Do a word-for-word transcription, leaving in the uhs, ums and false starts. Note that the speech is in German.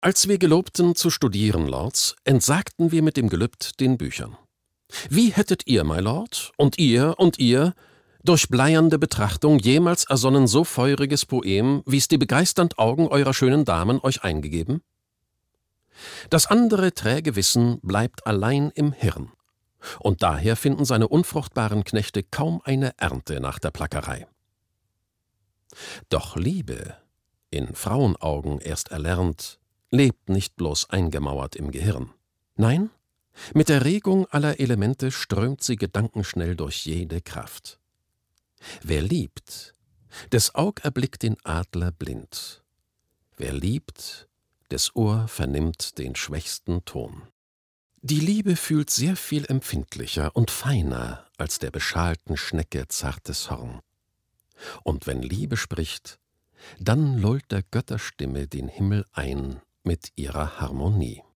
Als wir gelobten zu studieren, Lords, entsagten wir mit dem Gelübd den Büchern. Wie hättet ihr, my Lord, und ihr und ihr, durch bleiernde Betrachtung jemals ersonnen so feuriges Poem, wie's die begeisternd Augen eurer schönen Damen euch eingegeben? Das andere träge Wissen bleibt allein im Hirn, und daher finden seine unfruchtbaren Knechte kaum eine Ernte nach der Plackerei. Doch Liebe, in Frauenaugen erst erlernt, lebt nicht bloß eingemauert im Gehirn. Nein, mit der Regung aller Elemente strömt sie gedankenschnell durch jede Kraft. Wer liebt, des Aug erblickt den Adler blind. Wer liebt, des Ohr vernimmt den schwächsten Ton. Die Liebe fühlt sehr viel empfindlicher und feiner als der beschalten Schnecke zartes Horn. Und wenn Liebe spricht, dann lullt der Götterstimme den Himmel ein mit ihrer Harmonie.